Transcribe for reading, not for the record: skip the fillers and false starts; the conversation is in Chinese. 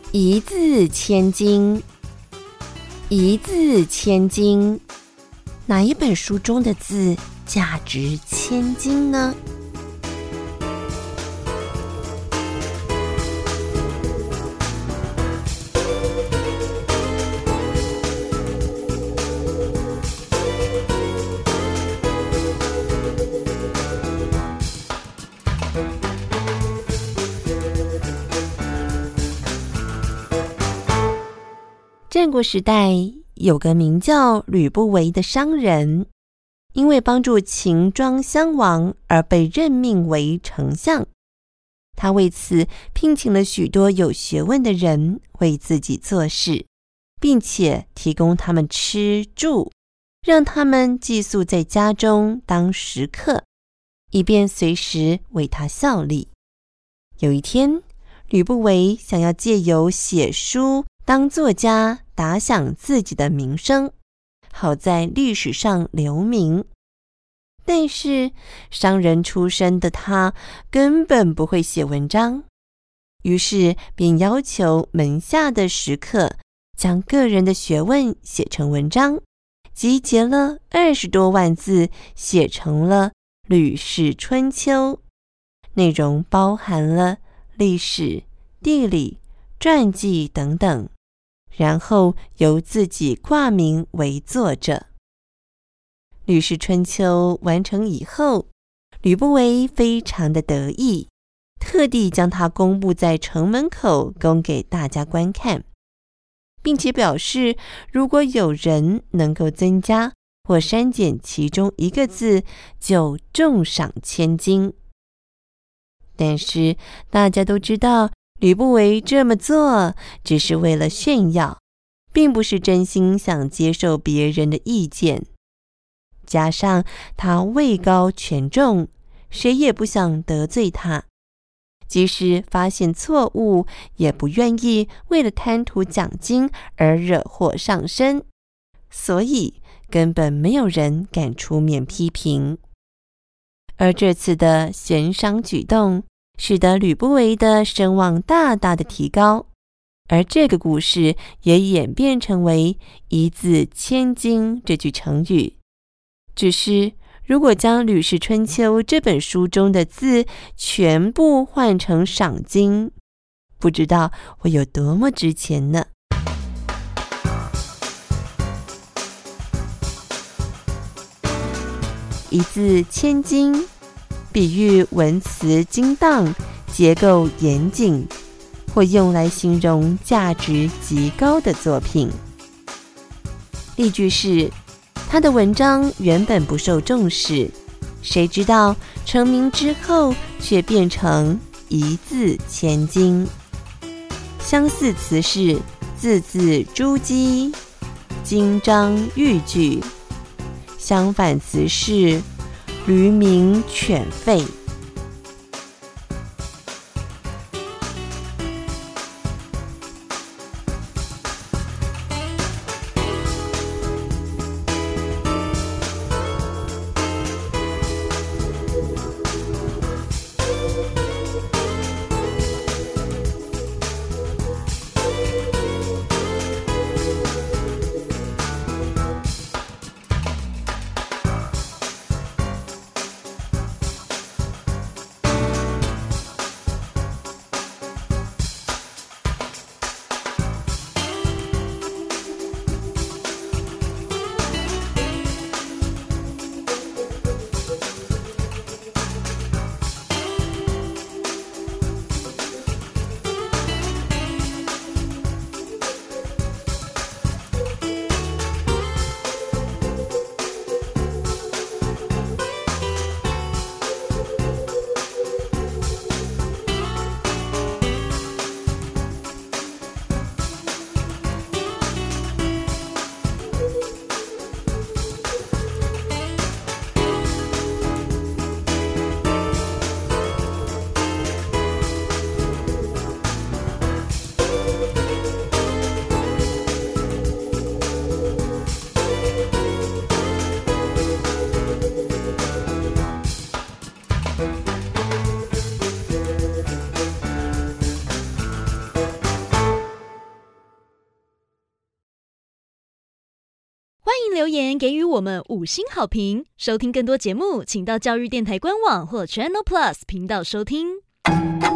一字千金，一字千金，哪一本书中的字价值千金呢？战国时代有个名叫吕不韦的商人，因为帮助秦庄襄王而被任命为丞相。他为此聘请了许多有学问的人为自己做事，并且提供他们吃住，让他们寄宿在家中当食客，以便随时为他效力。有一天，吕不韦想要借由写书当作家打响自己的名声，好在历史上留名。但是商人出身的他根本不会写文章，于是便要求门下的食客将个人的学问写成文章，集结了20多万字，写成了《吕氏春秋》，内容包含了历史、地理、传记等等，然后由自己挂名为作者。《吕氏春秋》完成以后，吕不韦非常的得意，特地将它公布在城门口供给大家观看，并且表示如果有人能够增加或删减其中一个字，就重赏千金。但是大家都知道，吕不韦这么做只是为了炫耀，并不是真心想接受别人的意见。加上他位高权重，谁也不想得罪他，即使发现错误，也不愿意为了贪图奖金而惹祸上身，所以根本没有人敢出面批评。而这次的悬赏举动使得吕不韦的声望大大的提高，而这个故事也演变成为一字千金这句成语。只是如果将《吕氏春秋》这本书中的字全部换成赏金，不知道会有多么值钱呢？一字千金，比喻文辞精当，结构严谨，或用来形容价值极高的作品。例句是：他的文章原本不受重视，谁知道成名之后却变成一字千金。相似词是字字珠玑，金章玉据；相反词是驴鸣犬吠。 迎留言给予我们5星好评。收听更多节目，请到教育电台官网或 Channel Plus 频道收听。